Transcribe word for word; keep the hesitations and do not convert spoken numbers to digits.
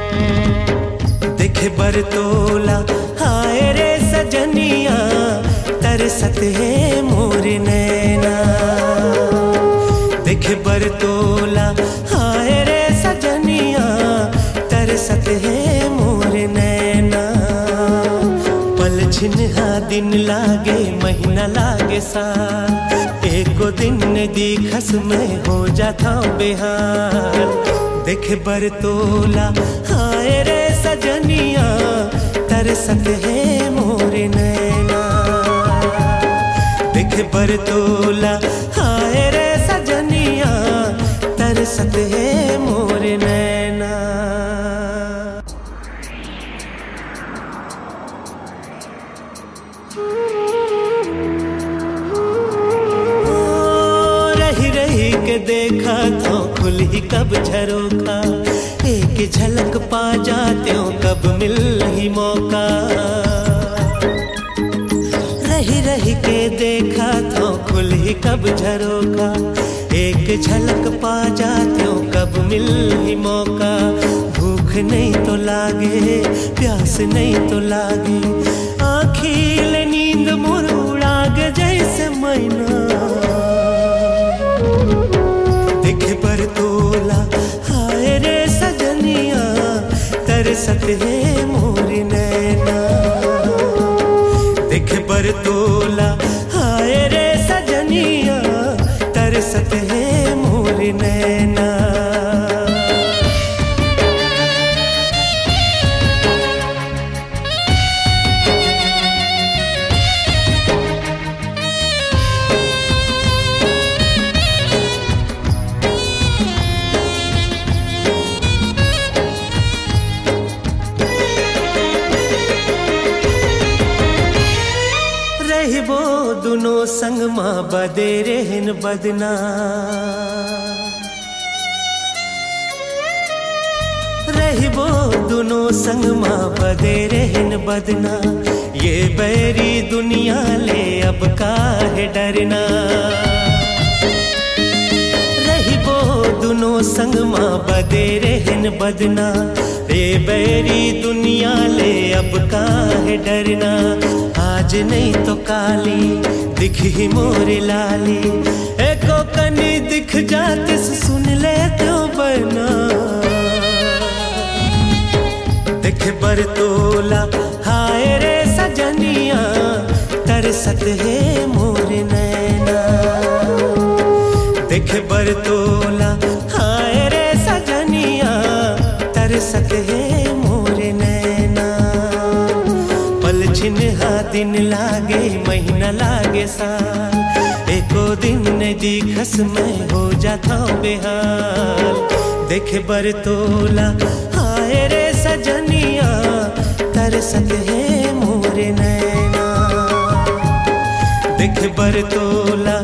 देखे बरतोला हाय रे सजनिया तरसत है मोर नैना। देखे बरतोला हाय रे सजनिया तरसत है मोर नैना। पल छिन्हा दिन लागे महीना लागे साल, एको दिन दिखस में हो जाता बेहाल। देखे बरतोला हाय रे सजनिया तरसत है मोर नैना। देखे बरतोला हाय रे सजनिया तरसत है मोर नैना। रही रही के देखा तो खुल ही कब झरोखा, एक झलक पा जाते हो कब मिल ही मौका। रही रही के देखा तो खुल ही कब झरोखा, एक झलक पा जाते हो कब मिल ही मौका। भूख नहीं तो लागे प्यास नहीं तो लागे, आँखिल नींद मोर उड़ाग जैसे मैना। देखे बरतोला हाय रे सजनिया तरसत है मोर नैना। देखे बरतोला हाय रे सजनिया तरसत है मोर नैना। रहिबो दुनो संग माँ बदे रहन बदना। रहिबो दुनो संग माँ बदे रहन बदना, ये बैरी दुनिया ले अब काहे डरना। रहिबो दुनो संग माँ बदे रहन बदना, ये बैरी दुनिया ले अब काहे डरना। आज नहीं तो काली दिख ही मोर लाली, एको कनी दिख जाते सुन ले तो बना। देखे बरतोला हाय रे सजनिया तरसत है मोर नैना। देखे बरतोला हाय रे सजनिया तरसत है मोर नैना। पल छिन्हा दिन लागे महीना लागे साल, एको दिन दिखस में हो जाता बेहाल। देखे बरतोला हाय रे सजनिया तरसत है मोर नैना। देखे बरतोला